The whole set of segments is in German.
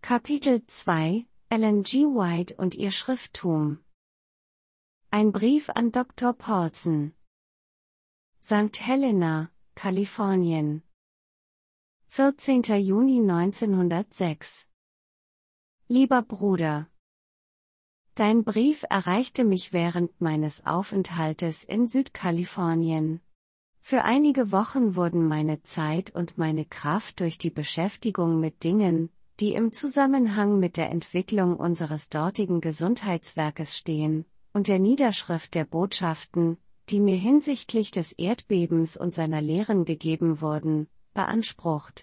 Kapitel 2: Ellen G. White und ihr Schrifttum. Ein Brief an Dr. Paulson. St. Helena, Kalifornien. 14. Juni 1906. Lieber Bruder, dein Brief erreichte mich während meines Aufenthaltes in Südkalifornien. Für einige Wochen wurden meine Zeit und meine Kraft durch die Beschäftigung mit Dingen, die im Zusammenhang mit der Entwicklung unseres dortigen Gesundheitswerkes stehen, und der Niederschrift der Botschaften, die mir hinsichtlich des Erdbebens und seiner Lehren gegeben wurden, beansprucht.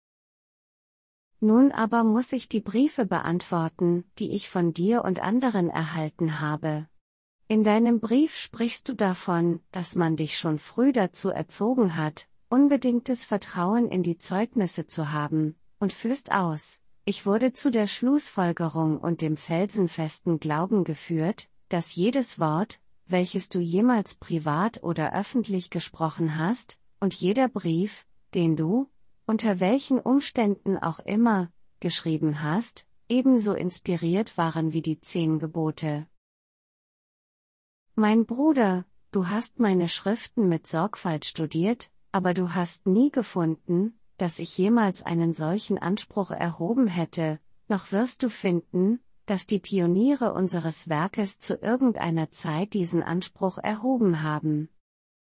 Nun aber muss ich die Briefe beantworten, die ich von dir und anderen erhalten habe. In deinem Brief sprichst du davon, dass man dich schon früh dazu erzogen hat, unbedingtes Vertrauen in die Zeugnisse zu haben, und führst aus: Ich wurde zu der Schlussfolgerung und dem felsenfesten Glauben geführt, dass jedes Wort, welches du jemals privat oder öffentlich gesprochen hast, und jeder Brief, den du, unter welchen Umständen auch immer, geschrieben hast, ebenso inspiriert waren wie die 10 Gebote. Mein Bruder, du hast meine Schriften mit Sorgfalt studiert, aber du hast nie gefunden, dass ich jemals einen solchen Anspruch erhoben hätte, noch wirst du finden, dass die Pioniere unseres Werkes zu irgendeiner Zeit diesen Anspruch erhoben haben.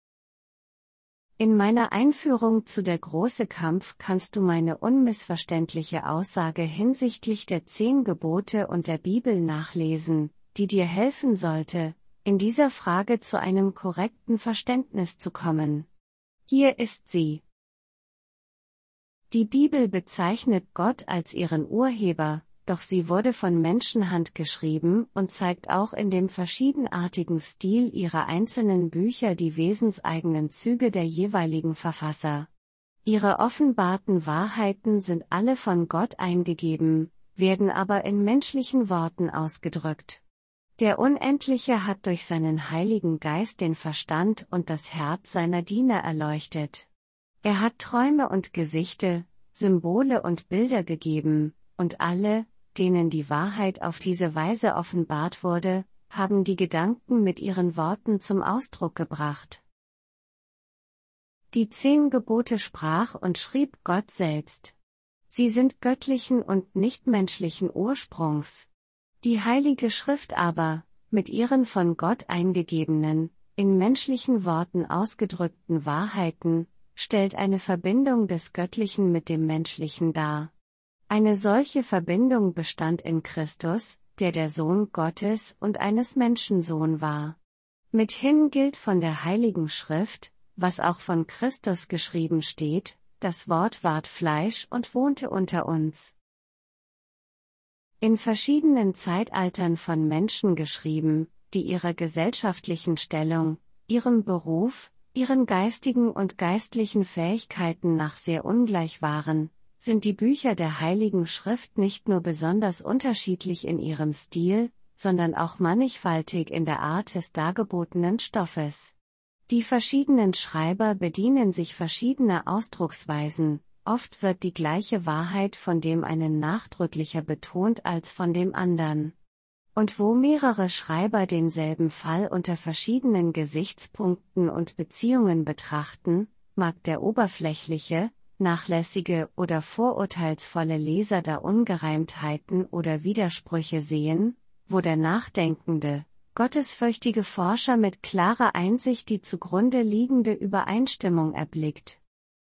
In meiner Einführung zu Der große Kampf kannst du meine unmissverständliche Aussage hinsichtlich der 10 Gebote und der Bibel nachlesen, die dir helfen sollte, in dieser Frage zu einem korrekten Verständnis zu kommen. Hier ist sie. Die Bibel bezeichnet Gott als ihren Urheber, doch sie wurde von Menschenhand geschrieben und zeigt auch in dem verschiedenartigen Stil ihrer einzelnen Bücher die wesenseigenen Züge der jeweiligen Verfasser. Ihre offenbarten Wahrheiten sind alle von Gott eingegeben, werden aber in menschlichen Worten ausgedrückt. Der Unendliche hat durch seinen Heiligen Geist den Verstand und das Herz seiner Diener erleuchtet. Er hat Träume und Gesichte, Symbole und Bilder gegeben, und alle, denen die Wahrheit auf diese Weise offenbart wurde, haben die Gedanken mit ihren Worten zum Ausdruck gebracht. Die 10 Gebote sprach und schrieb Gott selbst. Sie sind göttlichen und nichtmenschlichen Ursprungs. Die Heilige Schrift aber, mit ihren von Gott eingegebenen, in menschlichen Worten ausgedrückten Wahrheiten, stellt eine Verbindung des Göttlichen mit dem Menschlichen dar. Eine solche Verbindung bestand in Christus, der der Sohn Gottes und eines Menschensohn war. Mithin gilt von der Heiligen Schrift, was auch von Christus geschrieben steht: Das Wort ward Fleisch und wohnte unter uns. In verschiedenen Zeitaltern von Menschen geschrieben, die ihrer gesellschaftlichen Stellung, ihrem Beruf, ihren geistigen und geistlichen Fähigkeiten nach sehr ungleich waren, sind die Bücher der Heiligen Schrift nicht nur besonders unterschiedlich in ihrem Stil, sondern auch mannigfaltig in der Art des dargebotenen Stoffes. Die verschiedenen Schreiber bedienen sich verschiedener Ausdrucksweisen, oft wird die gleiche Wahrheit von dem einen nachdrücklicher betont als von dem anderen. Und wo mehrere Schreiber denselben Fall unter verschiedenen Gesichtspunkten und Beziehungen betrachten, mag der oberflächliche, nachlässige oder vorurteilsvolle Leser da Ungereimtheiten oder Widersprüche sehen, wo der nachdenkende, gottesfürchtige Forscher mit klarer Einsicht die zugrunde liegende Übereinstimmung erblickt.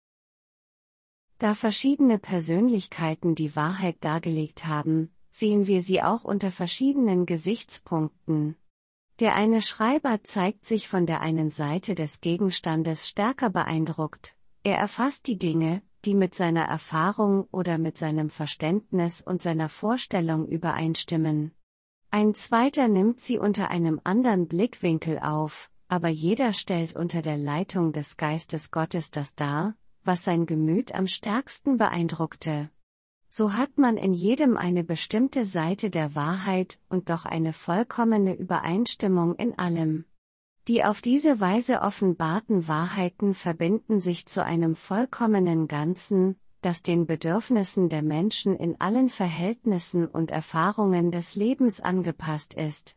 Da verschiedene Persönlichkeiten die Wahrheit dargelegt haben, sehen wir sie auch unter verschiedenen Gesichtspunkten. Der eine Schreiber zeigt sich von der einen Seite des Gegenstandes stärker beeindruckt. Er erfasst die Dinge, die mit seiner Erfahrung oder mit seinem Verständnis und seiner Vorstellung übereinstimmen. Ein zweiter nimmt sie unter einem anderen Blickwinkel auf, aber jeder stellt unter der Leitung des Geistes Gottes das dar, was sein Gemüt am stärksten beeindruckte. So hat man in jedem eine bestimmte Seite der Wahrheit und doch eine vollkommene Übereinstimmung in allem. Die auf diese Weise offenbarten Wahrheiten verbinden sich zu einem vollkommenen Ganzen, das den Bedürfnissen der Menschen in allen Verhältnissen und Erfahrungen des Lebens angepasst ist.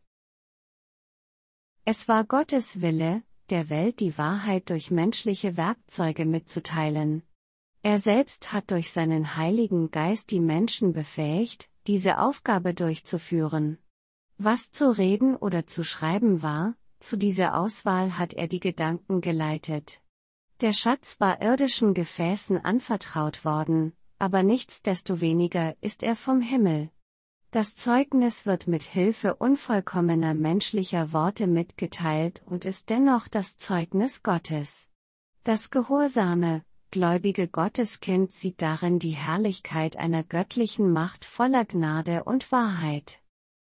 Es war Gottes Wille, der Welt die Wahrheit durch menschliche Werkzeuge mitzuteilen. Er selbst hat durch seinen Heiligen Geist die Menschen befähigt, diese Aufgabe durchzuführen. Was zu reden oder zu schreiben war, zu dieser Auswahl hat er die Gedanken geleitet. Der Schatz war irdischen Gefäßen anvertraut worden, aber nichtsdestoweniger ist er vom Himmel. Das Zeugnis wird mit Hilfe unvollkommener menschlicher Worte mitgeteilt und ist dennoch das Zeugnis Gottes. Das gehorsame, gläubige Gotteskind sieht darin die Herrlichkeit einer göttlichen Macht voller Gnade und Wahrheit.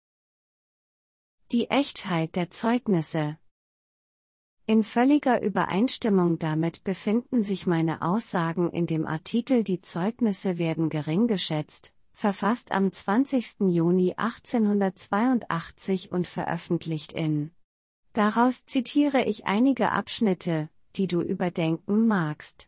Die Echtheit der Zeugnisse. In völliger Übereinstimmung damit befinden sich meine Aussagen in dem Artikel Die Zeugnisse werden gering geschätzt, verfasst am 20. Juni 1882 und veröffentlicht in. Daraus zitiere ich einige Abschnitte, die du überdenken magst.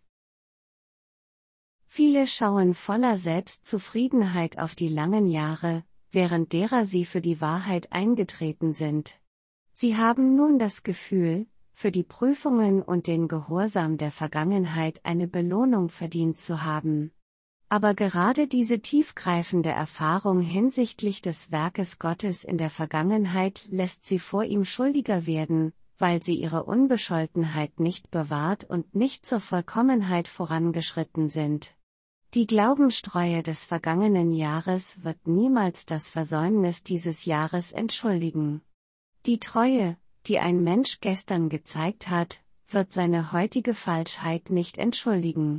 Viele schauen voller Selbstzufriedenheit auf die langen Jahre, während derer sie für die Wahrheit eingetreten sind. Sie haben nun das Gefühl, für die Prüfungen und den Gehorsam der Vergangenheit eine Belohnung verdient zu haben. Aber gerade diese tiefgreifende Erfahrung hinsichtlich des Werkes Gottes in der Vergangenheit lässt sie vor ihm schuldiger werden, weil sie ihre Unbescholtenheit nicht bewahrt und nicht zur Vollkommenheit vorangeschritten sind. Die Glaubenstreue des vergangenen Jahres wird niemals das Versäumnis dieses Jahres entschuldigen. Die Treue, die ein Mensch gestern gezeigt hat, wird seine heutige Falschheit nicht entschuldigen.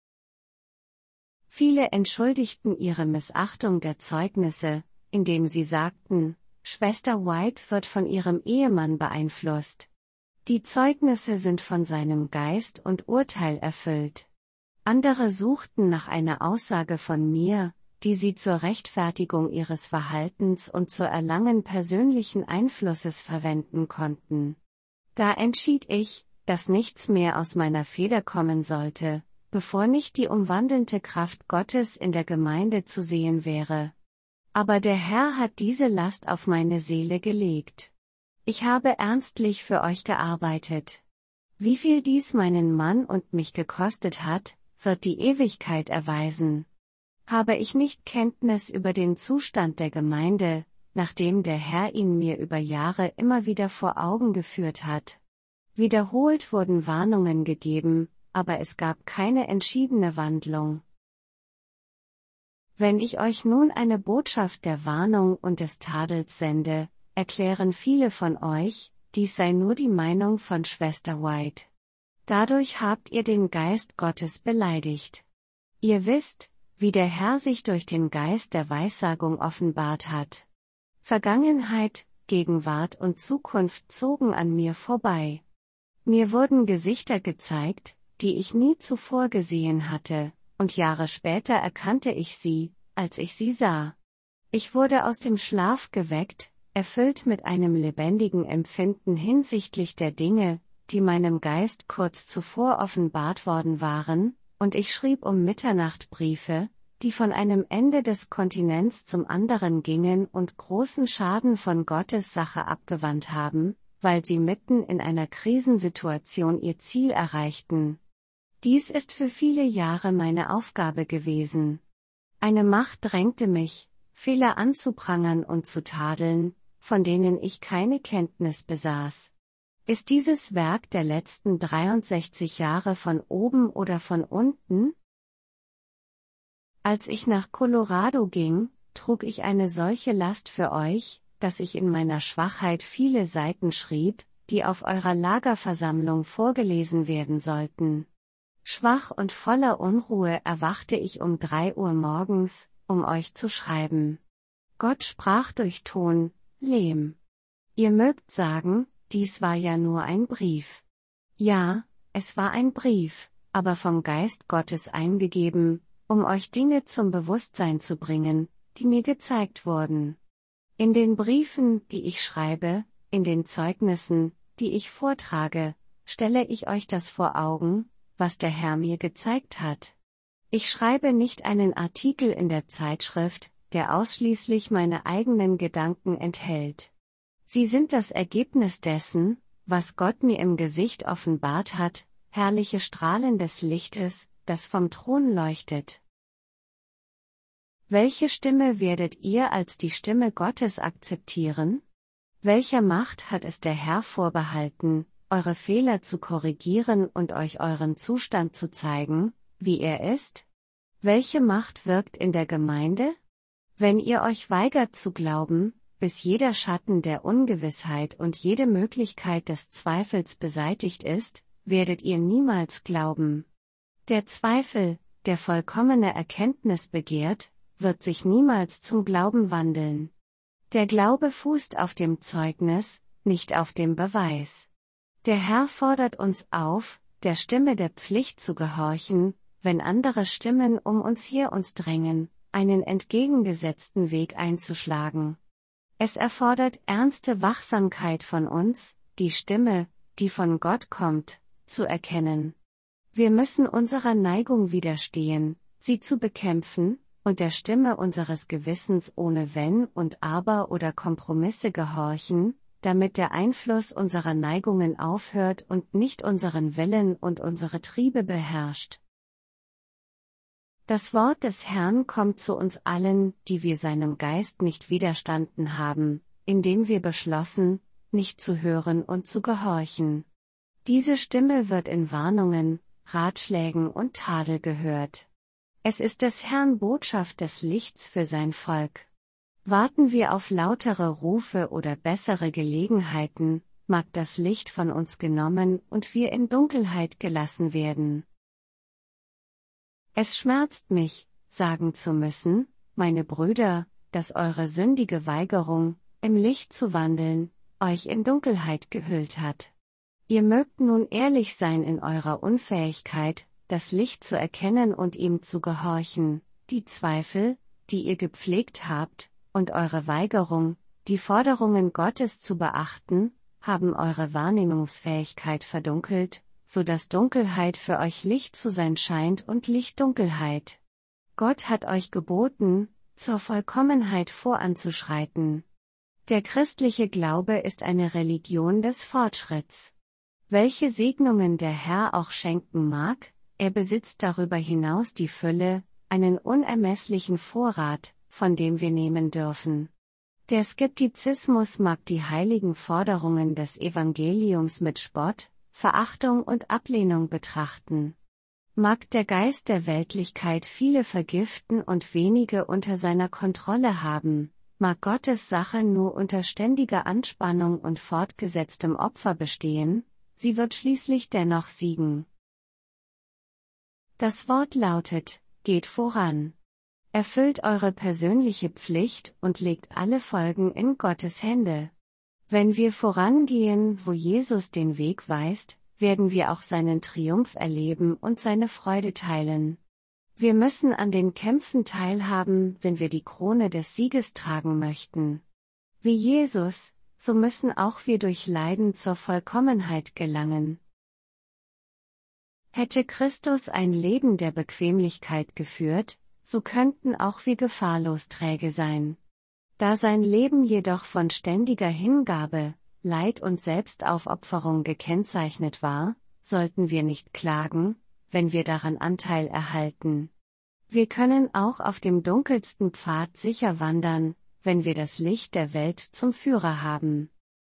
Viele entschuldigten ihre Missachtung der Zeugnisse, indem sie sagten, Schwester White wird von ihrem Ehemann beeinflusst. Die Zeugnisse sind von seinem Geist und Urteil erfüllt. Andere suchten nach einer Aussage von mir, die sie zur Rechtfertigung ihres Verhaltens und zur Erlangen persönlichen Einflusses verwenden konnten. Da entschied ich, dass nichts mehr aus meiner Feder kommen sollte, bevor nicht die umwandelnde Kraft Gottes in der Gemeinde zu sehen wäre. Aber der Herr hat diese Last auf meine Seele gelegt. Ich habe ernstlich für euch gearbeitet. Wie viel dies meinen Mann und mich gekostet hat, wird die Ewigkeit erweisen. Habe ich nicht Kenntnis über den Zustand der Gemeinde, nachdem der Herr ihn mir über Jahre immer wieder vor Augen geführt hat? Wiederholt wurden Warnungen gegeben, aber es gab keine entschiedene Wandlung. Wenn ich euch nun eine Botschaft der Warnung und des Tadels sende, erklären viele von euch, dies sei nur die Meinung von Schwester White. Dadurch habt ihr den Geist Gottes beleidigt. Ihr wisst, wie der Herr sich durch den Geist der Weissagung offenbart hat. Vergangenheit, Gegenwart und Zukunft zogen an mir vorbei. Mir wurden Gesichter gezeigt, die ich nie zuvor gesehen hatte, und Jahre später erkannte ich sie, als ich sie sah. Ich wurde aus dem Schlaf geweckt, erfüllt mit einem lebendigen Empfinden hinsichtlich der Dinge, die meinem Geist kurz zuvor offenbart worden waren, und ich schrieb um Mitternacht Briefe, die von einem Ende des Kontinents zum anderen gingen und großen Schaden von Gottes Sache abgewandt haben, weil sie mitten in einer Krisensituation ihr Ziel erreichten. Dies ist für viele Jahre meine Aufgabe gewesen. Eine Macht drängte mich, Fehler anzuprangern und zu tadeln, von denen ich keine Kenntnis besaß. Ist dieses Werk der letzten 63 Jahre von oben oder von unten? Als ich nach Colorado ging, trug ich eine solche Last für euch, dass ich in meiner Schwachheit viele Seiten schrieb, die auf eurer Lagerversammlung vorgelesen werden sollten. Schwach und voller Unruhe erwachte ich um 3 Uhr morgens, um euch zu schreiben. Gott sprach durch Ton, Lehm. Ihr mögt sagen, dies war ja nur ein Brief. Ja, es war ein Brief, aber vom Geist Gottes eingegeben, um euch Dinge zum Bewusstsein zu bringen, die mir gezeigt wurden. In den Briefen, die ich schreibe, in den Zeugnissen, die ich vortrage, stelle ich euch das vor Augen, was der Herr mir gezeigt hat. Ich schreibe nicht einen Artikel in der Zeitschrift, der ausschließlich meine eigenen Gedanken enthält. Sie sind das Ergebnis dessen, was Gott mir im Gesicht offenbart hat, herrliche Strahlen des Lichtes, das vom Thron leuchtet. Welche Stimme werdet ihr als die Stimme Gottes akzeptieren? Welcher Macht hat es der Herr vorbehalten, eure Fehler zu korrigieren und euch euren Zustand zu zeigen, wie er ist? Welche Macht wirkt in der Gemeinde? Wenn ihr euch weigert zu glauben, bis jeder Schatten der Ungewissheit und jede Möglichkeit des Zweifels beseitigt ist, werdet ihr niemals glauben. Der Zweifel, der vollkommene Erkenntnis begehrt, wird sich niemals zum Glauben wandeln. Der Glaube fußt auf dem Zeugnis, nicht auf dem Beweis. Der Herr fordert uns auf, der Stimme der Pflicht zu gehorchen, wenn andere Stimmen um uns her uns drängen, einen entgegengesetzten Weg einzuschlagen. Es erfordert ernste Wachsamkeit von uns, die Stimme, die von Gott kommt, zu erkennen. Wir müssen unserer Neigung widerstehen, sie zu bekämpfen, und der Stimme unseres Gewissens ohne Wenn und Aber oder Kompromisse gehorchen, damit der Einfluss unserer Neigungen aufhört und nicht unseren Willen und unsere Triebe beherrscht. Das Wort des Herrn kommt zu uns allen, die wir seinem Geist nicht widerstanden haben, indem wir beschlossen, nicht zu hören und zu gehorchen. Diese Stimme wird in Warnungen, Ratschlägen und Tadel gehört. Es ist des Herrn Botschaft des Lichts für sein Volk. Warten wir auf lautere Rufe oder bessere Gelegenheiten, mag das Licht von uns genommen und wir in Dunkelheit gelassen werden. Es schmerzt mich, sagen zu müssen, meine Brüder, dass eure sündige Weigerung, im Licht zu wandeln, euch in Dunkelheit gehüllt hat. Ihr mögt nun ehrlich sein in eurer Unfähigkeit, das Licht zu erkennen und ihm zu gehorchen, die Zweifel, die ihr gepflegt habt, und eure Weigerung, die Forderungen Gottes zu beachten, haben eure Wahrnehmungsfähigkeit verdunkelt, so dass Dunkelheit für euch Licht zu sein scheint und Licht Dunkelheit. Gott hat euch geboten, zur Vollkommenheit voranzuschreiten. Der christliche Glaube ist eine Religion des Fortschritts. Welche Segnungen der Herr auch schenken mag, er besitzt darüber hinaus die Fülle, einen unermesslichen Vorrat, von dem wir nehmen dürfen. Der Skeptizismus mag die heiligen Forderungen des Evangeliums mit Spott, Verachtung und Ablehnung betrachten. Mag der Geist der Weltlichkeit viele vergiften und wenige unter seiner Kontrolle haben, mag Gottes Sache nur unter ständiger Anspannung und fortgesetztem Opfer bestehen, sie wird schließlich dennoch siegen. Das Wort lautet, geht voran. Erfüllt eure persönliche Pflicht und legt alle Folgen in Gottes Hände. Wenn wir vorangehen, wo Jesus den Weg weist, werden wir auch seinen Triumph erleben und seine Freude teilen. Wir müssen an den Kämpfen teilhaben, wenn wir die Krone des Sieges tragen möchten. Wie Jesus, so müssen auch wir durch Leiden zur Vollkommenheit gelangen. Hätte Christus ein Leben der Bequemlichkeit geführt, so könnten auch wir gefahrlos träge sein. Da sein Leben jedoch von ständiger Hingabe, Leid und Selbstaufopferung gekennzeichnet war, sollten wir nicht klagen, wenn wir daran Anteil erhalten. Wir können auch auf dem dunkelsten Pfad sicher wandern, wenn wir das Licht der Welt zum Führer haben.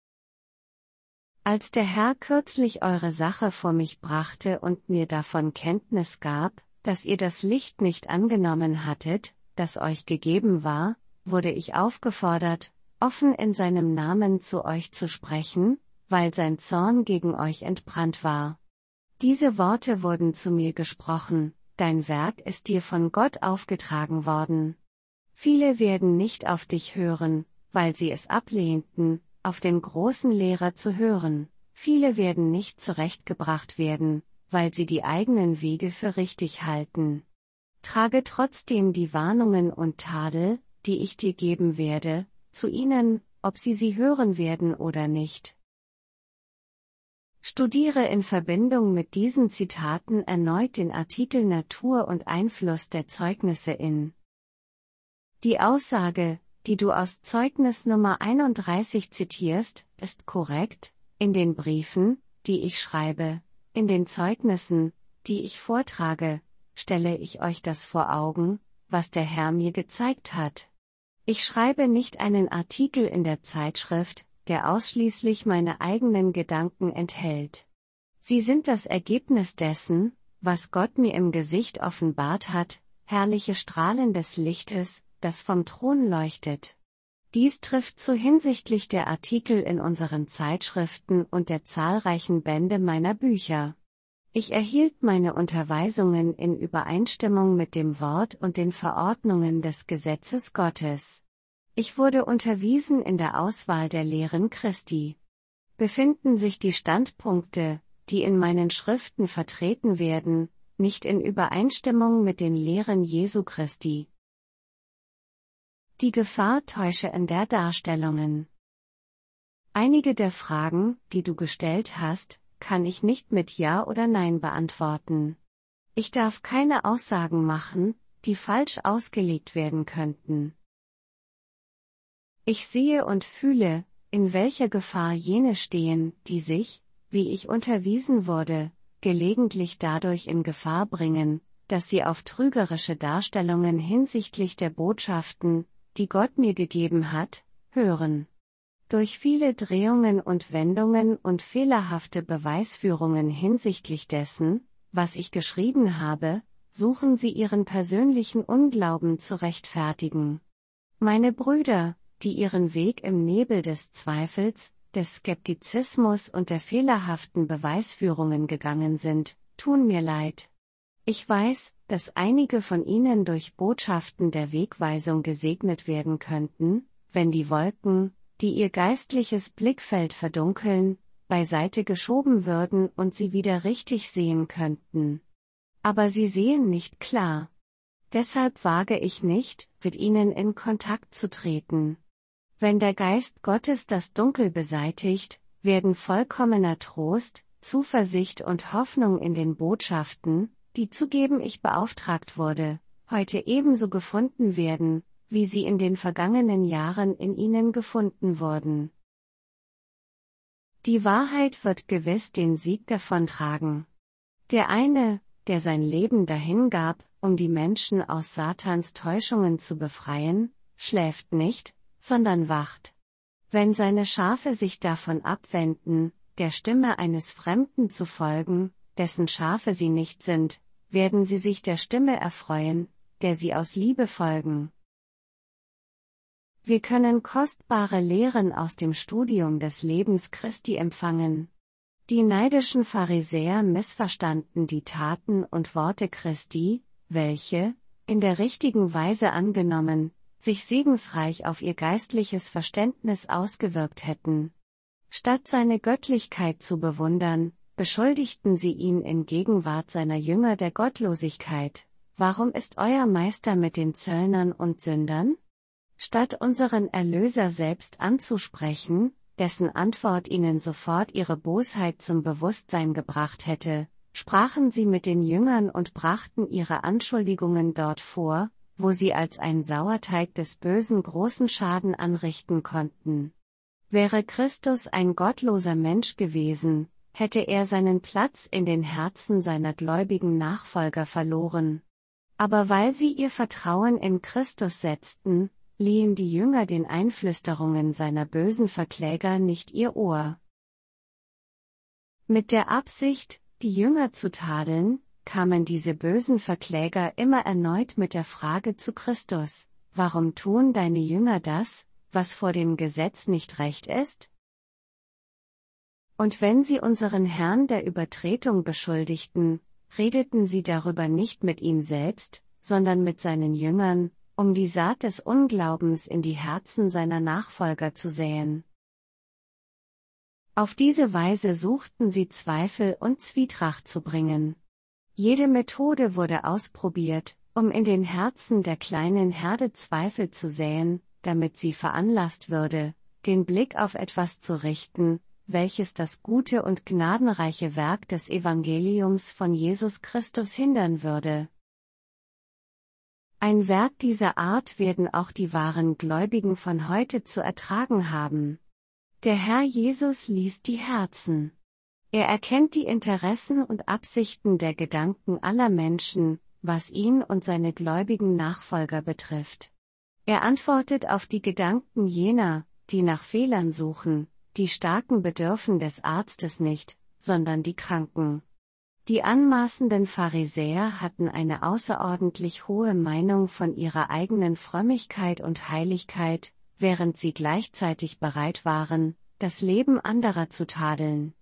Als der Herr kürzlich eure Sache vor mich brachte und mir davon Kenntnis gab, dass ihr das Licht nicht angenommen hattet, das euch gegeben war, wurde ich aufgefordert, offen in seinem Namen zu euch zu sprechen, weil sein Zorn gegen euch entbrannt war. Diese Worte wurden zu mir gesprochen, dein Werk ist dir von Gott aufgetragen worden. Viele werden nicht auf dich hören, weil sie es ablehnten, auf den großen Lehrer zu hören. Viele werden nicht zurechtgebracht werden, weil sie die eigenen Wege für richtig halten. Trage trotzdem die Warnungen und Tadel, die ich dir geben werde, zu ihnen, ob sie hören werden oder nicht. Studiere in Verbindung mit diesen Zitaten erneut den Artikel Natur und Einfluss der Zeugnisse in. Die Aussage, die du aus Zeugnis Nummer 31 zitierst, ist korrekt. In den Briefen, die ich schreibe, in den Zeugnissen, die ich vortrage, stelle ich euch das vor Augen, was der Herr mir gezeigt hat. Ich schreibe nicht einen Artikel in der Zeitschrift, der ausschließlich meine eigenen Gedanken enthält. Sie sind das Ergebnis dessen, was Gott mir im Gesicht offenbart hat, herrliche Strahlen des Lichtes, das vom Thron leuchtet. Dies trifft zu hinsichtlich der Artikel in unseren Zeitschriften und der zahlreichen Bände meiner Bücher. Ich erhielt meine Unterweisungen in Übereinstimmung mit dem Wort und den Verordnungen des Gesetzes Gottes. Ich wurde unterwiesen in der Auswahl der Lehren Christi. Befinden sich die Standpunkte, die in meinen Schriften vertreten werden, nicht in Übereinstimmung mit den Lehren Jesu Christi? Die Gefahr täuschender Darstellungen. Einige der Fragen, die du gestellt hast, kann ich nicht mit Ja oder Nein beantworten. Ich darf keine Aussagen machen, die falsch ausgelegt werden könnten. Ich sehe und fühle, in welcher Gefahr jene stehen, die sich, wie ich unterwiesen wurde, gelegentlich dadurch in Gefahr bringen, dass sie auf trügerische Darstellungen hinsichtlich der Botschaften, die Gott mir gegeben hat, hören. Durch viele Drehungen und Wendungen und fehlerhafte Beweisführungen hinsichtlich dessen, was ich geschrieben habe, suchen sie ihren persönlichen Unglauben zu rechtfertigen. Meine Brüder, die ihren Weg im Nebel des Zweifels, des Skeptizismus und der fehlerhaften Beweisführungen gegangen sind, tun mir leid. Ich weiß, dass einige von ihnen durch Botschaften der Wegweisung gesegnet werden könnten, wenn die Wolken, die ihr geistliches Blickfeld verdunkeln, beiseite geschoben würden und sie wieder richtig sehen könnten. Aber sie sehen nicht klar. Deshalb wage ich nicht, mit ihnen in Kontakt zu treten. Wenn der Geist Gottes das Dunkel beseitigt, werden vollkommener Trost, Zuversicht und Hoffnung in den Botschaften, die zugeben ich beauftragt wurde, heute ebenso gefunden werden, wie sie in den vergangenen Jahren in ihnen gefunden wurden. Die Wahrheit wird gewiss den Sieg davontragen. Der eine, der sein Leben dahingab, um die Menschen aus Satans Täuschungen zu befreien, schläft nicht, sondern wacht. Wenn seine Schafe sich davon abwenden, der Stimme eines Fremden zu folgen, dessen Schafe sie nicht sind, werden sie sich der Stimme erfreuen, der sie aus Liebe folgen. Wir können kostbare Lehren aus dem Studium des Lebens Christi empfangen. Die neidischen Pharisäer missverstanden die Taten und Worte Christi, welche, in der richtigen Weise angenommen, sich segensreich auf ihr geistliches Verständnis ausgewirkt hätten. Statt seine Göttlichkeit zu bewundern, beschuldigten sie ihn in Gegenwart seiner Jünger der Gottlosigkeit. Warum ist euer Meister mit den Zöllnern und Sündern? Statt unseren Erlöser selbst anzusprechen, dessen Antwort ihnen sofort ihre Bosheit zum Bewusstsein gebracht hätte, sprachen sie mit den Jüngern und brachten ihre Anschuldigungen dort vor, wo sie als ein Sauerteig des Bösen großen Schaden anrichten konnten. Wäre Christus ein gottloser Mensch gewesen, hätte er seinen Platz in den Herzen seiner gläubigen Nachfolger verloren. Aber weil sie ihr Vertrauen in Christus setzten, liehen die Jünger den Einflüsterungen seiner bösen Verkläger nicht ihr Ohr. Mit der Absicht, die Jünger zu tadeln, kamen diese bösen Verkläger immer erneut mit der Frage zu Christus: Warum tun deine Jünger das, was vor dem Gesetz nicht recht ist? Und wenn sie unseren Herrn der Übertretung beschuldigten, redeten sie darüber nicht mit ihm selbst, sondern mit seinen Jüngern, um die Saat des Unglaubens in die Herzen seiner Nachfolger zu säen. Auf diese Weise suchten sie Zweifel und Zwietracht zu bringen. Jede Methode wurde ausprobiert, um in den Herzen der kleinen Herde Zweifel zu säen, damit sie veranlasst würde, den Blick auf etwas zu richten, welches das gute und gnadenreiche Werk des Evangeliums von Jesus Christus hindern würde. Ein Werk dieser Art werden auch die wahren Gläubigen von heute zu ertragen haben. Der Herr Jesus liest die Herzen. Er erkennt die Interessen und Absichten der Gedanken aller Menschen, was ihn und seine gläubigen Nachfolger betrifft. Er antwortet auf die Gedanken jener, die nach Fehlern suchen. Die Starken bedürfen des Arztes nicht, sondern die Kranken. Die anmaßenden Pharisäer hatten eine außerordentlich hohe Meinung von ihrer eigenen Frömmigkeit und Heiligkeit, während sie gleichzeitig bereit waren, das Leben anderer zu tadeln.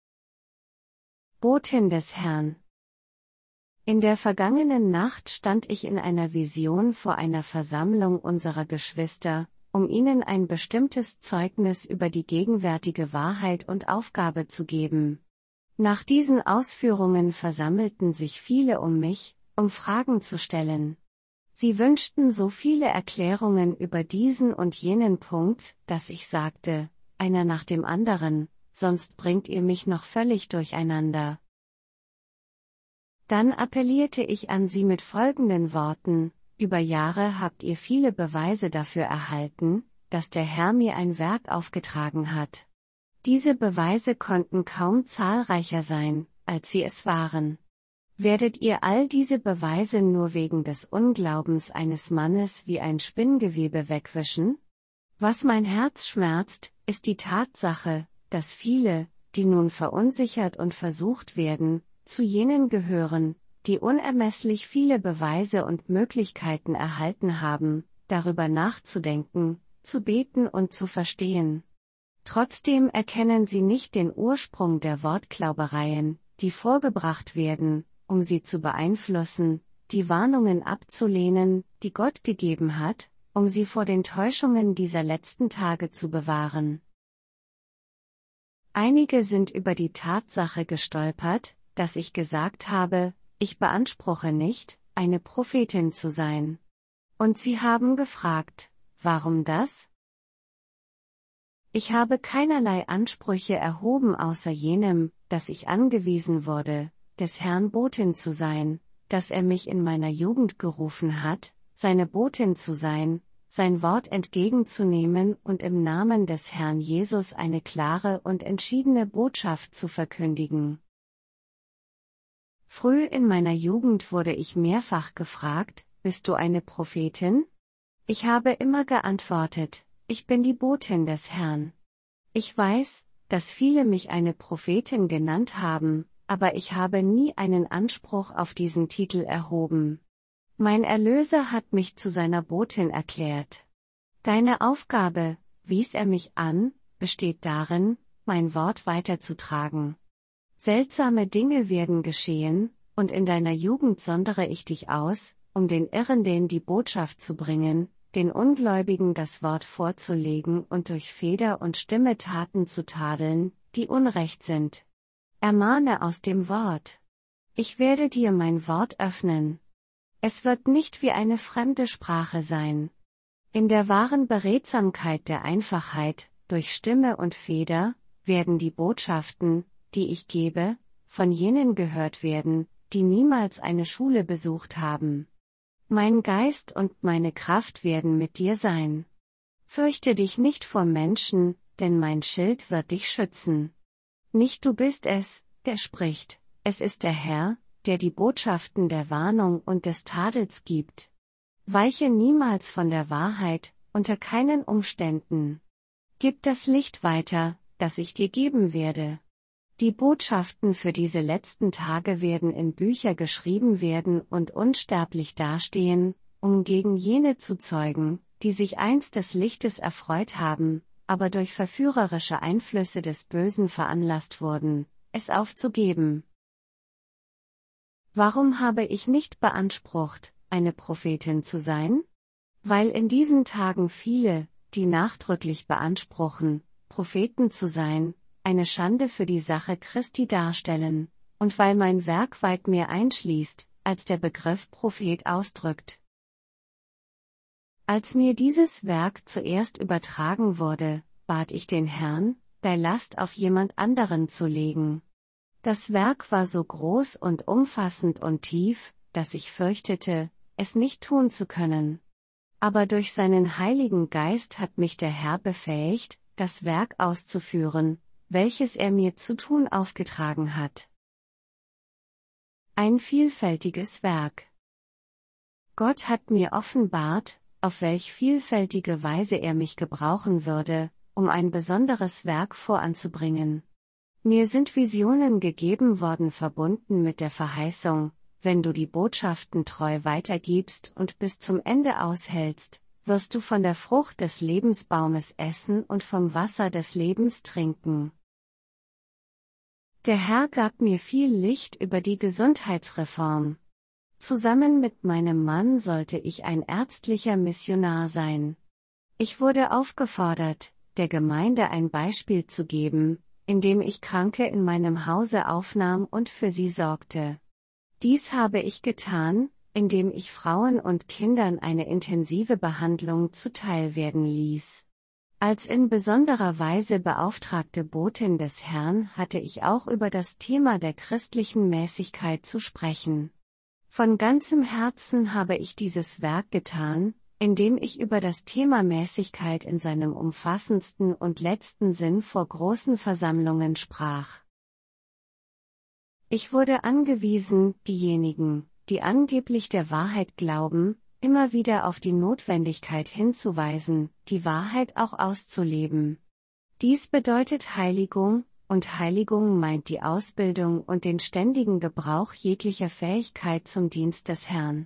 Botin des Herrn. In der vergangenen Nacht stand ich in einer Vision vor einer Versammlung unserer Geschwister, um ihnen ein bestimmtes Zeugnis über die gegenwärtige Wahrheit und Aufgabe zu geben. Nach diesen Ausführungen versammelten sich viele um mich, um Fragen zu stellen. Sie wünschten so viele Erklärungen über diesen und jenen Punkt, dass ich sagte, einer nach dem anderen, sonst bringt ihr mich noch völlig durcheinander. Dann appellierte ich an sie mit folgenden Worten: Über Jahre habt ihr viele Beweise dafür erhalten, dass der Herr mir ein Werk aufgetragen hat. Diese Beweise konnten kaum zahlreicher sein, als sie es waren. Werdet ihr all diese Beweise nur wegen des Unglaubens eines Mannes wie ein Spinngewebe wegwischen? Was mein Herz schmerzt, ist die Tatsache, dass viele, die nun verunsichert und versucht werden, zu jenen gehören, die unermesslich viele Beweise und Möglichkeiten erhalten haben, darüber nachzudenken, zu beten und zu verstehen. Trotzdem erkennen sie nicht den Ursprung der Wortklaubereien, die vorgebracht werden, um sie zu beeinflussen, die Warnungen abzulehnen, die Gott gegeben hat, um sie vor den Täuschungen dieser letzten Tage zu bewahren. Einige sind über die Tatsache gestolpert, dass ich gesagt habe, ich beanspruche nicht, eine Prophetin zu sein. Und sie haben gefragt, warum das? Ich habe keinerlei Ansprüche erhoben außer jenem, dass ich angewiesen wurde, des Herrn Botin zu sein, dass er mich in meiner Jugend gerufen hat, seine Botin zu sein, sein Wort entgegenzunehmen und im Namen des Herrn Jesus eine klare und entschiedene Botschaft zu verkündigen. Früh in meiner Jugend wurde ich mehrfach gefragt, bist du eine Prophetin? Ich habe immer geantwortet, ich bin die Botin des Herrn. Ich weiß, dass viele mich eine Prophetin genannt haben, aber ich habe nie einen Anspruch auf diesen Titel erhoben. Mein Erlöser hat mich zu seiner Botin erklärt. Deine Aufgabe, wies er mich an, besteht darin, mein Wort weiterzutragen. Seltsame Dinge werden geschehen, und in deiner Jugend sondere ich dich aus, um den Irrenden die Botschaft zu bringen, den Ungläubigen das Wort vorzulegen und durch Feder und Stimme Taten zu tadeln, die unrecht sind. Ermahne aus dem Wort. Ich werde dir mein Wort öffnen. Es wird nicht wie eine fremde Sprache sein. In der wahren Beredsamkeit der Einfachheit, durch Stimme und Feder, werden die Botschaften, die ich gebe, von jenen gehört werden, die niemals eine Schule besucht haben. Mein Geist und meine Kraft werden mit dir sein. Fürchte dich nicht vor Menschen, denn mein Schild wird dich schützen. Nicht du bist es, der spricht, es ist der Herr, der die Botschaften der Warnung und des Tadels gibt. Weiche niemals von der Wahrheit, unter keinen Umständen. Gib das Licht weiter, das ich dir geben werde. Die Botschaften für diese letzten Tage werden in Bücher geschrieben werden und unsterblich dastehen, um gegen jene zu zeugen, die sich einst des Lichtes erfreut haben, aber durch verführerische Einflüsse des Bösen veranlasst wurden, es aufzugeben. Warum habe ich nicht beansprucht, eine Prophetin zu sein? Weil in diesen Tagen viele, die nachdrücklich beanspruchen, Propheten zu sein, eine Schande für die Sache Christi darstellen, und weil mein Werk weit mehr einschließt, als der Begriff Prophet ausdrückt. Als mir dieses Werk zuerst übertragen wurde, bat ich den Herrn, die Last auf jemand anderen zu legen. Das Werk war so groß und umfassend und tief, dass ich fürchtete, es nicht tun zu können. Aber durch seinen Heiligen Geist hat mich der Herr befähigt, das Werk auszuführen, welches er mir zu tun aufgetragen hat. Ein vielfältiges Werk. Gott hat mir offenbart, auf welch vielfältige Weise er mich gebrauchen würde, um ein besonderes Werk voranzubringen. Mir sind Visionen gegeben worden verbunden mit der Verheißung, wenn du die Botschaften treu weitergibst und bis zum Ende aushältst, wirst du von der Frucht des Lebensbaumes essen und vom Wasser des Lebens trinken. Der Herr gab mir viel Licht über die Gesundheitsreform. Zusammen mit meinem Mann sollte ich ein ärztlicher Missionar sein. Ich wurde aufgefordert, der Gemeinde ein Beispiel zu geben, indem ich Kranke in meinem Hause aufnahm und für sie sorgte. Dies habe ich getan, indem ich Frauen und Kindern eine intensive Behandlung zuteil werden ließ. Als in besonderer Weise beauftragte Botin des Herrn hatte ich auch über das Thema der christlichen Mäßigkeit zu sprechen. Von ganzem Herzen habe ich dieses Werk getan, indem ich über das Thema Mäßigkeit in seinem umfassendsten und letzten Sinn vor großen Versammlungen sprach. Ich wurde angewiesen, diejenigen, die angeblich der Wahrheit glauben, immer wieder auf die Notwendigkeit hinzuweisen, die Wahrheit auch auszuleben. Dies bedeutet Heiligung, und Heiligung meint die Ausbildung und den ständigen Gebrauch jeglicher Fähigkeit zum Dienst des Herrn.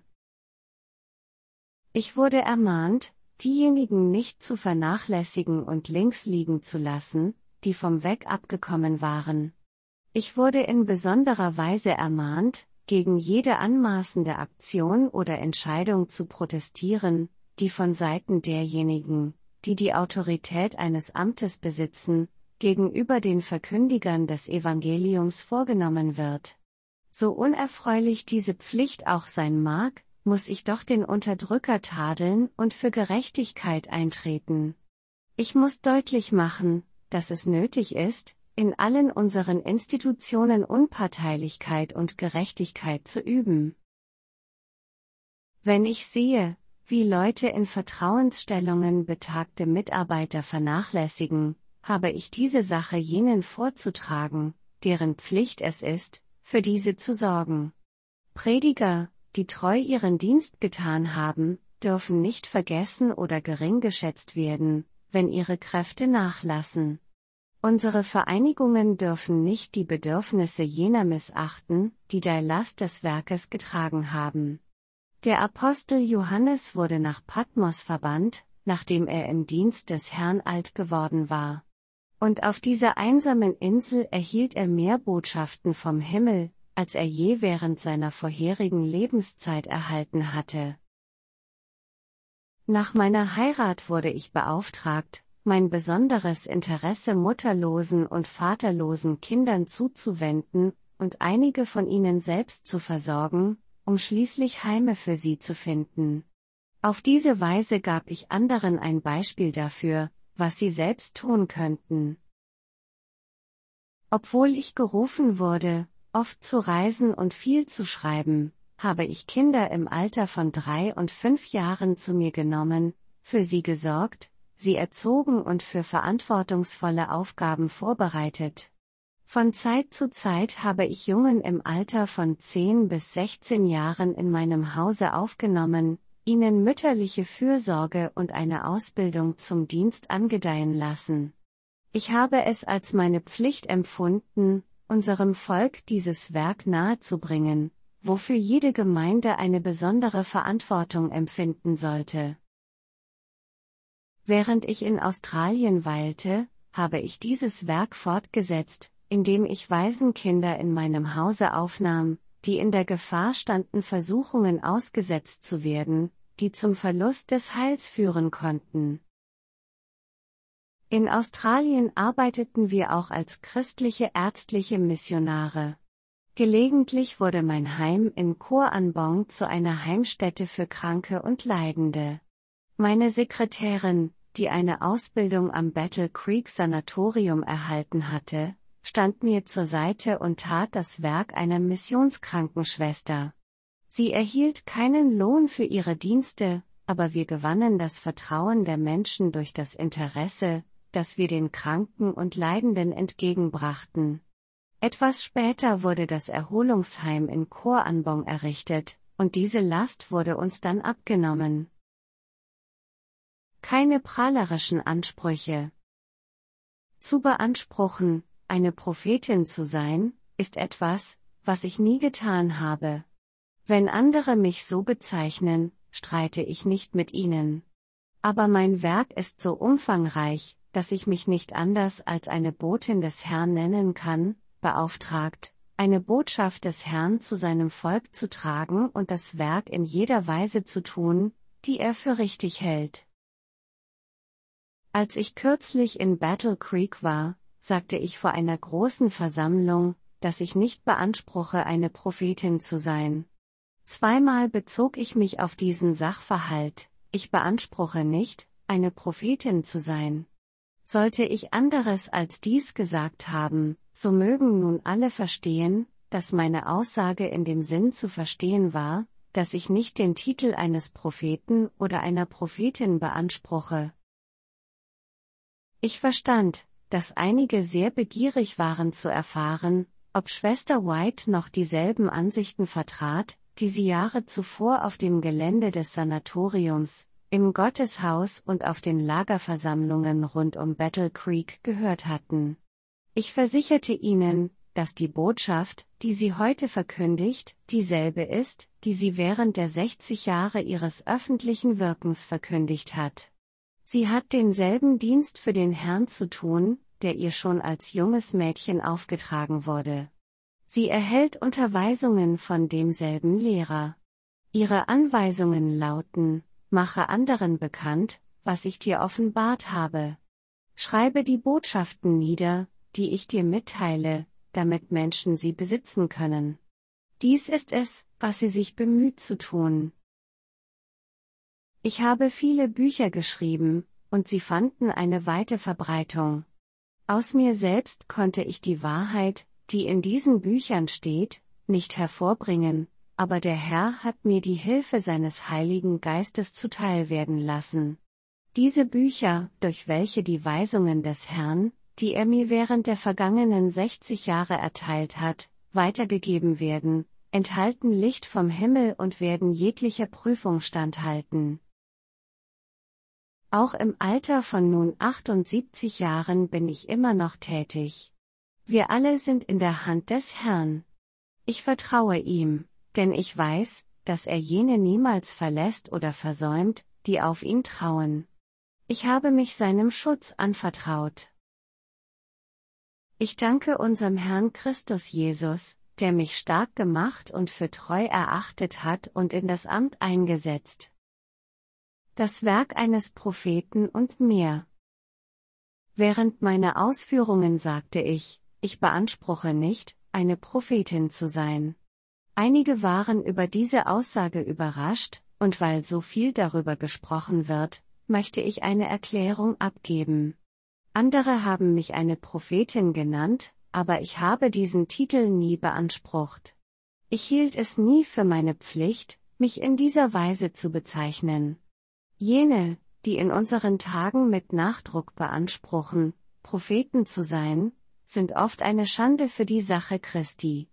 Ich wurde ermahnt, diejenigen nicht zu vernachlässigen und links liegen zu lassen, die vom Weg abgekommen waren. Ich wurde in besonderer Weise ermahnt, gegen jede anmaßende Aktion oder Entscheidung zu protestieren, die von Seiten derjenigen, die die Autorität eines Amtes besitzen, gegenüber den Verkündigern des Evangeliums vorgenommen wird. So unerfreulich diese Pflicht auch sein mag, muss ich doch den Unterdrücker tadeln und für Gerechtigkeit eintreten. Ich muss deutlich machen, dass es nötig ist, in allen unseren Institutionen Unparteilichkeit und Gerechtigkeit zu üben. Wenn ich sehe, wie Leute in Vertrauensstellungen betagte Mitarbeiter vernachlässigen, habe ich diese Sache jenen vorzutragen, deren Pflicht es ist, für diese zu sorgen. Prediger, die treu ihren Dienst getan haben, dürfen nicht vergessen oder gering geschätzt werden, wenn ihre Kräfte nachlassen. Unsere Vereinigungen dürfen nicht die Bedürfnisse jener missachten, die die Last des Werkes getragen haben. Der Apostel Johannes wurde nach Patmos verbannt, nachdem er im Dienst des Herrn alt geworden war. Und auf dieser einsamen Insel erhielt er mehr Botschaften vom Himmel, als er je während seiner vorherigen Lebenszeit erhalten hatte. Nach meiner Heirat wurde ich beauftragt, mein besonderes Interesse mutterlosen und vaterlosen Kindern zuzuwenden und einige von ihnen selbst zu versorgen, um schließlich Heime für sie zu finden. Auf diese Weise gab ich anderen ein Beispiel dafür, was sie selbst tun könnten. Obwohl ich gerufen wurde, oft zu reisen und viel zu schreiben, habe ich Kinder im Alter von 3 und 5 Jahren zu mir genommen, für sie gesorgt, sie erzogen und für verantwortungsvolle Aufgaben vorbereitet. Von Zeit zu Zeit habe ich Jungen im Alter von 10 bis 16 Jahren in meinem Hause aufgenommen, ihnen mütterliche Fürsorge und eine Ausbildung zum Dienst angedeihen lassen. Ich habe es als meine Pflicht empfunden, unserem Volk dieses Werk nahezubringen, wofür jede Gemeinde eine besondere Verantwortung empfinden sollte. Während ich in Australien weilte, habe ich dieses Werk fortgesetzt, indem ich Waisenkinder in meinem Hause aufnahm, die in der Gefahr standen, Versuchungen ausgesetzt zu werden, die zum Verlust des Heils führen konnten. In Australien arbeiteten wir auch als christliche ärztliche Missionare. Gelegentlich wurde mein Heim in Koh Anbong zu einer Heimstätte für Kranke und Leidende. Meine Sekretärin, die eine Ausbildung am Battle Creek Sanatorium erhalten hatte, stand mir zur Seite und tat das Werk einer Missionskrankenschwester. Sie erhielt keinen Lohn für ihre Dienste, aber wir gewannen das Vertrauen der Menschen durch das Interesse, das wir den Kranken und Leidenden entgegenbrachten. Etwas später wurde das Erholungsheim in Koh Anbong errichtet, und diese Last wurde uns dann abgenommen. Keine prahlerischen Ansprüche. Zu beanspruchen, eine Prophetin zu sein, ist etwas, was ich nie getan habe. Wenn andere mich so bezeichnen, streite ich nicht mit ihnen. Aber mein Werk ist so umfangreich, dass ich mich nicht anders als eine Botin des Herrn nennen kann, beauftragt, eine Botschaft des Herrn zu seinem Volk zu tragen und das Werk in jeder Weise zu tun, die er für richtig hält. Als ich kürzlich in Battle Creek war, sagte ich vor einer großen Versammlung, dass ich nicht beanspruche, eine Prophetin zu sein. Zweimal bezog ich mich auf diesen Sachverhalt: Ich beanspruche nicht, eine Prophetin zu sein. Sollte ich anderes als dies gesagt haben, so mögen nun alle verstehen, dass meine Aussage in dem Sinn zu verstehen war, dass ich nicht den Titel eines Propheten oder einer Prophetin beanspruche. Ich verstand, dass einige sehr begierig waren zu erfahren, ob Schwester White noch dieselben Ansichten vertrat, die sie Jahre zuvor auf dem Gelände des Sanatoriums, im Gotteshaus und auf den Lagerversammlungen rund um Battle Creek gehört hatten. Ich versicherte ihnen, dass die Botschaft, die sie heute verkündigt, dieselbe ist, die sie während der 60 Jahre ihres öffentlichen Wirkens verkündigt hat. Sie hat denselben Dienst für den Herrn zu tun, der ihr schon als junges Mädchen aufgetragen wurde. Sie erhält Unterweisungen von demselben Lehrer. Ihre Anweisungen lauten: Mache anderen bekannt, was ich dir offenbart habe. Schreibe die Botschaften nieder, die ich dir mitteile, damit Menschen sie besitzen können. Dies ist es, was sie sich bemüht zu tun. Ich habe viele Bücher geschrieben, und sie fanden eine weite Verbreitung. Aus mir selbst konnte ich die Wahrheit, die in diesen Büchern steht, nicht hervorbringen, aber der Herr hat mir die Hilfe seines Heiligen Geistes zuteil werden lassen. Diese Bücher, durch welche die Weisungen des Herrn, die er mir während der vergangenen 60 Jahre erteilt hat, weitergegeben werden, enthalten Licht vom Himmel und werden jeglicher Prüfung standhalten. Auch im Alter von nun 78 Jahren bin ich immer noch tätig. Wir alle sind in der Hand des Herrn. Ich vertraue ihm, denn ich weiß, dass er jene niemals verlässt oder versäumt, die auf ihn trauen. Ich habe mich seinem Schutz anvertraut. Ich danke unserem Herrn Christus Jesus, der mich stark gemacht und für treu erachtet hat und in das Amt eingesetzt. Das Werk eines Propheten und mehr. Während meiner Ausführungen sagte ich beanspruche nicht, eine Prophetin zu sein. Einige waren über diese Aussage überrascht, und weil so viel darüber gesprochen wird, möchte ich eine Erklärung abgeben. Andere haben mich eine Prophetin genannt, aber ich habe diesen Titel nie beansprucht. Ich hielt es nie für meine Pflicht, mich in dieser Weise zu bezeichnen. Jene, die in unseren Tagen mit Nachdruck beanspruchen, Propheten zu sein, sind oft eine Schande für die Sache Christi.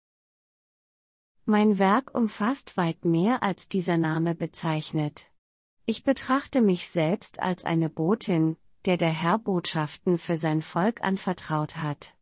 Mein Werk umfasst weit mehr als dieser Name bezeichnet. Ich betrachte mich selbst als eine Botin, der Herr Botschaften für sein Volk anvertraut hat.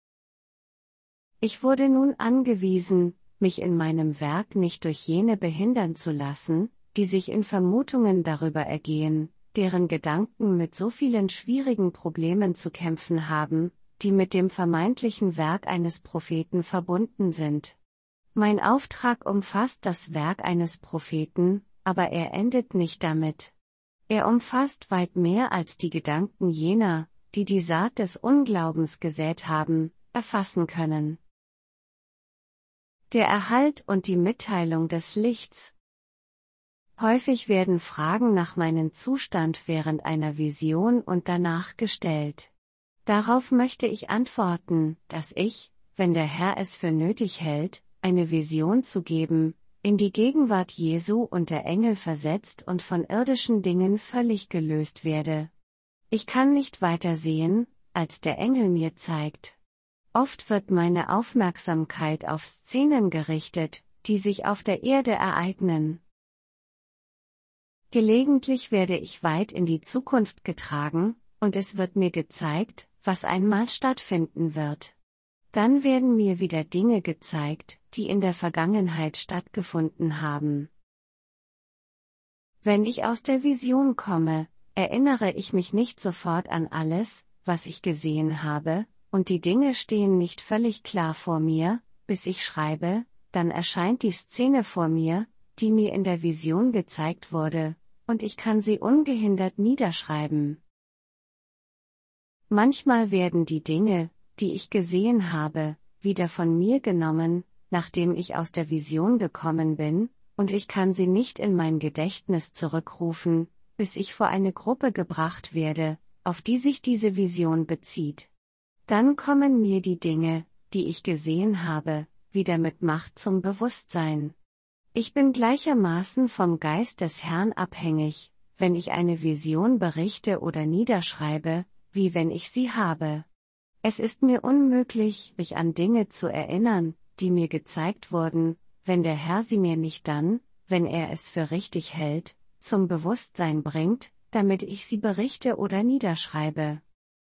Ich wurde nun angewiesen, mich in meinem Werk nicht durch jene behindern zu lassen, die sich in Vermutungen darüber ergehen, deren Gedanken mit so vielen schwierigen Problemen zu kämpfen haben, die mit dem vermeintlichen Werk eines Propheten verbunden sind. Mein Auftrag umfasst das Werk eines Propheten, aber er endet nicht damit. Er umfasst weit mehr als die Gedanken jener, die die Saat des Unglaubens gesät haben, erfassen können. Der Erhalt und die Mitteilung des Lichts. Häufig werden Fragen nach meinem Zustand während einer Vision und danach gestellt. Darauf möchte ich antworten, dass ich, wenn der Herr es für nötig hält, eine Vision zu geben, in die Gegenwart Jesu und der Engel versetzt und von irdischen Dingen völlig gelöst werde. Ich kann nicht weiter sehen, als der Engel mir zeigt. Oft wird meine Aufmerksamkeit auf Szenen gerichtet, die sich auf der Erde ereignen. Gelegentlich werde ich weit in die Zukunft getragen, und es wird mir gezeigt, was einmal stattfinden wird. Dann werden mir wieder Dinge gezeigt, die in der Vergangenheit stattgefunden haben. Wenn ich aus der Vision komme, erinnere ich mich nicht sofort an alles, was ich gesehen habe, und die Dinge stehen nicht völlig klar vor mir, bis ich schreibe, dann erscheint die Szene vor mir, die mir in der Vision gezeigt wurde, und ich kann sie ungehindert niederschreiben. Manchmal werden die Dinge, die ich gesehen habe, wieder von mir genommen, nachdem ich aus der Vision gekommen bin, und ich kann sie nicht in mein Gedächtnis zurückrufen, bis ich vor eine Gruppe gebracht werde, auf die sich diese Vision bezieht. Dann kommen mir die Dinge, die ich gesehen habe, wieder mit Macht zum Bewusstsein. Ich bin gleichermaßen vom Geist des Herrn abhängig, wenn ich eine Vision berichte oder niederschreibe, wie wenn ich sie habe. Es ist mir unmöglich, mich an Dinge zu erinnern, die mir gezeigt wurden, wenn der Herr sie mir nicht dann, wenn er es für richtig hält, zum Bewusstsein bringt, damit ich sie berichte oder niederschreibe.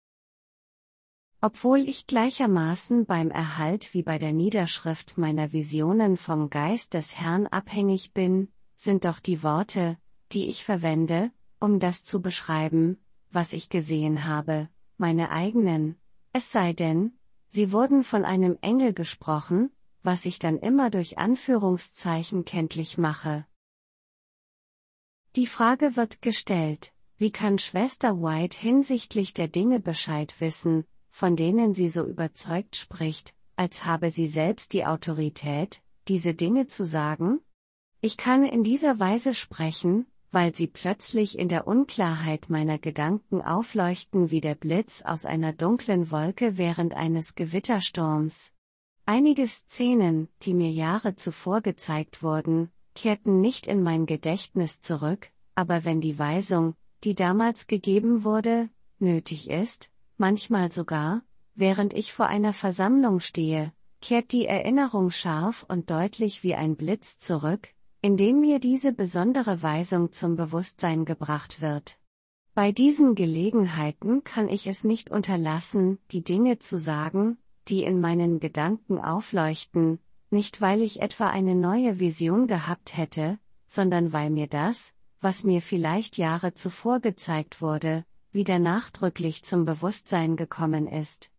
Obwohl ich gleichermaßen beim Erhalt wie bei der Niederschrift meiner Visionen vom Geist des Herrn abhängig bin, sind doch die Worte, die ich verwende, um das zu beschreiben, was ich gesehen habe, meine eigenen, es sei denn, sie wurden von einem Engel gesprochen, was ich dann immer durch Anführungszeichen kenntlich mache. Die Frage wird gestellt, wie kann Schwester White hinsichtlich der Dinge Bescheid wissen, von denen sie so überzeugt spricht, als habe sie selbst die Autorität, diese Dinge zu sagen? Ich kann in dieser Weise sprechen, weil sie plötzlich in der Unklarheit meiner Gedanken aufleuchten wie der Blitz aus einer dunklen Wolke während eines Gewittersturms. Einige Szenen, die mir Jahre zuvor gezeigt wurden, kehrten nicht in mein Gedächtnis zurück, aber wenn die Weisung, die damals gegeben wurde, nötig ist, manchmal sogar, während ich vor einer Versammlung stehe, kehrt die Erinnerung scharf und deutlich wie ein Blitz zurück, indem mir diese besondere Weisung zum Bewusstsein gebracht wird. Bei diesen Gelegenheiten kann ich es nicht unterlassen, die Dinge zu sagen, die in meinen Gedanken aufleuchten, nicht weil ich etwa eine neue Vision gehabt hätte, sondern weil mir das, was mir vielleicht Jahre zuvor gezeigt wurde, wieder nachdrücklich zum Bewusstsein gekommen ist.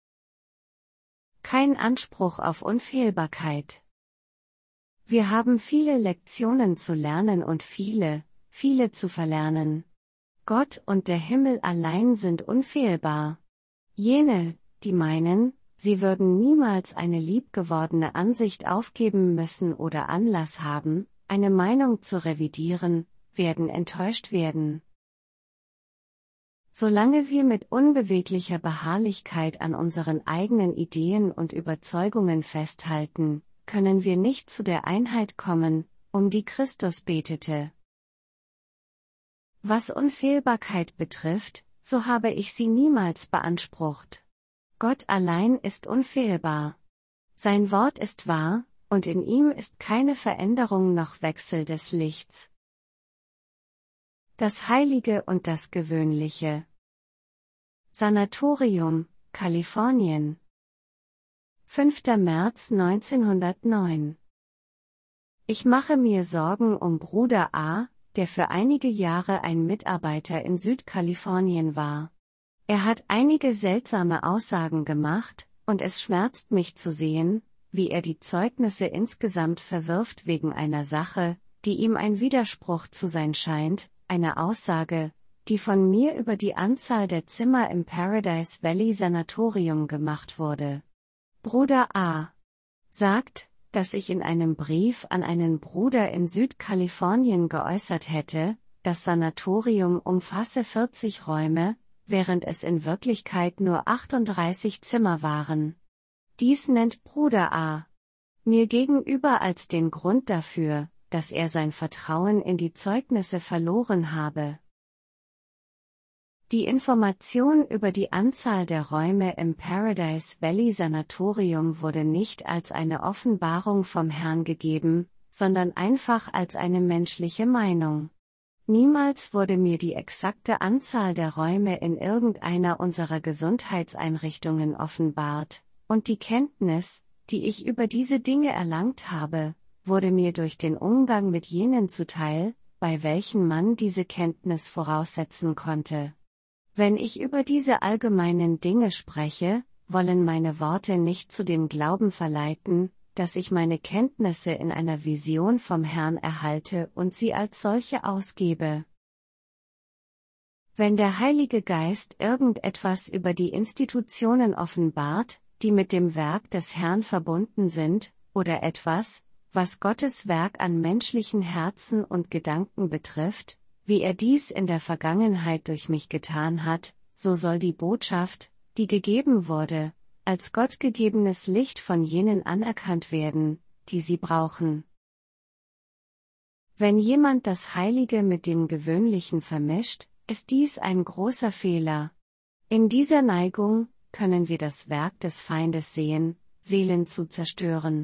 Kein Anspruch auf Unfehlbarkeit. Wir haben viele Lektionen zu lernen und viele zu verlernen. Gott und der Himmel allein sind unfehlbar. Jene, die meinen, sie würden niemals eine liebgewordene Ansicht aufgeben müssen oder Anlass haben, eine Meinung zu revidieren, werden enttäuscht werden. Solange wir mit unbeweglicher Beharrlichkeit an unseren eigenen Ideen und Überzeugungen festhalten, können wir nicht zu der Einheit kommen, um die Christus betete. Was Unfehlbarkeit betrifft, so habe ich sie niemals beansprucht. Gott allein ist unfehlbar. Sein Wort ist wahr, und in ihm ist keine Veränderung noch Wechsel des Lichts. Das Heilige und das Gewöhnliche. Sanatorium, Kalifornien. 5. März 1909. Ich mache mir Sorgen um Bruder A., der für einige Jahre ein Mitarbeiter in Südkalifornien war. Er hat einige seltsame Aussagen gemacht, und es schmerzt mich zu sehen, wie er die Zeugnisse insgesamt verwirft wegen einer Sache, die ihm ein Widerspruch zu sein scheint, eine Aussage, die von mir über die Anzahl der Zimmer im Paradise Valley Sanatorium gemacht wurde. Bruder A. sagt, dass ich in einem Brief an einen Bruder in Südkalifornien geäußert hätte, das Sanatorium umfasse 40 Räume, während es in Wirklichkeit nur 38 Zimmer waren. Dies nennt Bruder A. mir gegenüber als den Grund dafür, dass er sein Vertrauen in die Zeugnisse verloren habe. Die Information über die Anzahl der Räume im Paradise Valley Sanatorium wurde nicht als eine Offenbarung vom Herrn gegeben, sondern einfach als eine menschliche Meinung. Niemals wurde mir die exakte Anzahl der Räume in irgendeiner unserer Gesundheitseinrichtungen offenbart, und die Kenntnis, die ich über diese Dinge erlangt habe, wurde mir durch den Umgang mit jenen zuteil, bei welchen man diese Kenntnis voraussetzen konnte. Wenn ich über diese allgemeinen Dinge spreche, wollen meine Worte nicht zu dem Glauben verleiten, dass ich meine Kenntnisse in einer Vision vom Herrn erhalte und sie als solche ausgebe. Wenn der Heilige Geist irgendetwas über die Institutionen offenbart, die mit dem Werk des Herrn verbunden sind, oder etwas, was Gottes Werk an menschlichen Herzen und Gedanken betrifft, wie er dies in der Vergangenheit durch mich getan hat, so soll die Botschaft, die gegeben wurde, als gottgegebenes Licht von jenen anerkannt werden, die sie brauchen. Wenn jemand das Heilige mit dem Gewöhnlichen vermischt, ist dies ein großer Fehler. In dieser Neigung können wir das Werk des Feindes sehen, Seelen zu zerstören.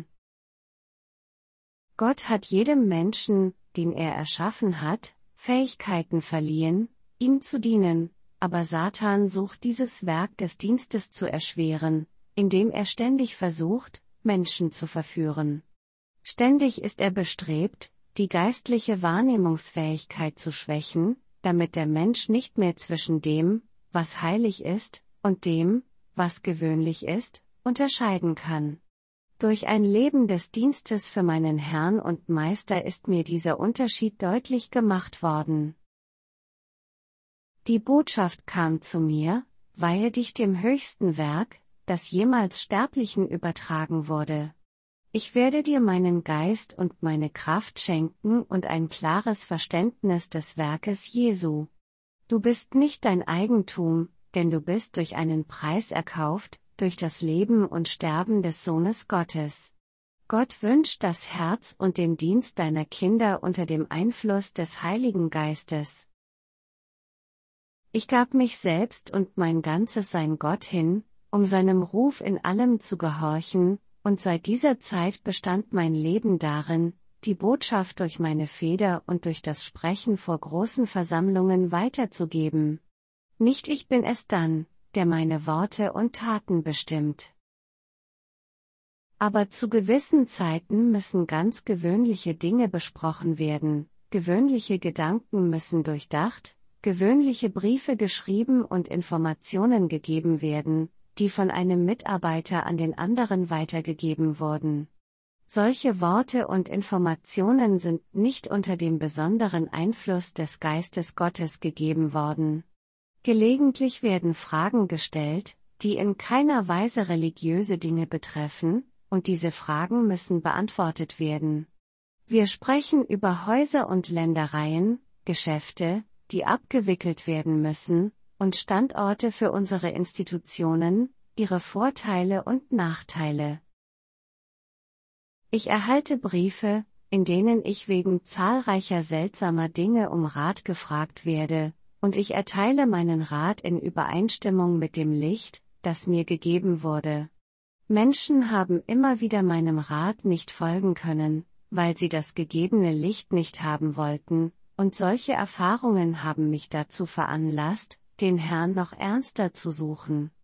Gott hat jedem Menschen, den er erschaffen hat, Fähigkeiten verliehen, ihm zu dienen, aber Satan sucht dieses Werk des Dienstes zu erschweren, indem er ständig versucht, Menschen zu verführen. Ständig ist er bestrebt, die geistliche Wahrnehmungsfähigkeit zu schwächen, damit der Mensch nicht mehr zwischen dem, was heilig ist, und dem, was gewöhnlich ist, unterscheiden kann. Durch ein Leben des Dienstes für meinen Herrn und Meister ist mir dieser Unterschied deutlich gemacht worden. Die Botschaft kam zu mir, weihe dich dem höchsten Werk, das jemals Sterblichen übertragen wurde. Ich werde dir meinen Geist und meine Kraft schenken und ein klares Verständnis des Werkes Jesu. Du bist nicht dein Eigentum, denn du bist durch einen Preis erkauft, durch das Leben und Sterben des Sohnes Gottes. Gott wünscht das Herz und den Dienst deiner Kinder unter dem Einfluss des Heiligen Geistes. Ich gab mich selbst und mein ganzes Sein Gott hin, um seinem Ruf in allem zu gehorchen, und seit dieser Zeit bestand mein Leben darin, die Botschaft durch meine Feder und durch das Sprechen vor großen Versammlungen weiterzugeben. Nicht ich bin es dann, der meine Worte und Taten bestimmt. Aber zu gewissen Zeiten müssen ganz gewöhnliche Dinge besprochen werden, gewöhnliche Gedanken müssen durchdacht, gewöhnliche Briefe geschrieben und Informationen gegeben werden, die von einem Mitarbeiter an den anderen weitergegeben wurden. Solche Worte und Informationen sind nicht unter dem besonderen Einfluss des Geistes Gottes gegeben worden. Gelegentlich werden Fragen gestellt, die in keiner Weise religiöse Dinge betreffen, und diese Fragen müssen beantwortet werden. Wir sprechen über Häuser und Ländereien, Geschäfte, die abgewickelt werden müssen, und Standorte für unsere Institutionen, ihre Vorteile und Nachteile. Ich erhalte Briefe, in denen ich wegen zahlreicher seltsamer Dinge um Rat gefragt werde, und ich erteile meinen Rat in Übereinstimmung mit dem Licht, das mir gegeben wurde. Menschen haben immer wieder meinem Rat nicht folgen können, weil sie das gegebene Licht nicht haben wollten, und solche Erfahrungen haben mich dazu veranlasst, den Herrn noch ernster zu suchen.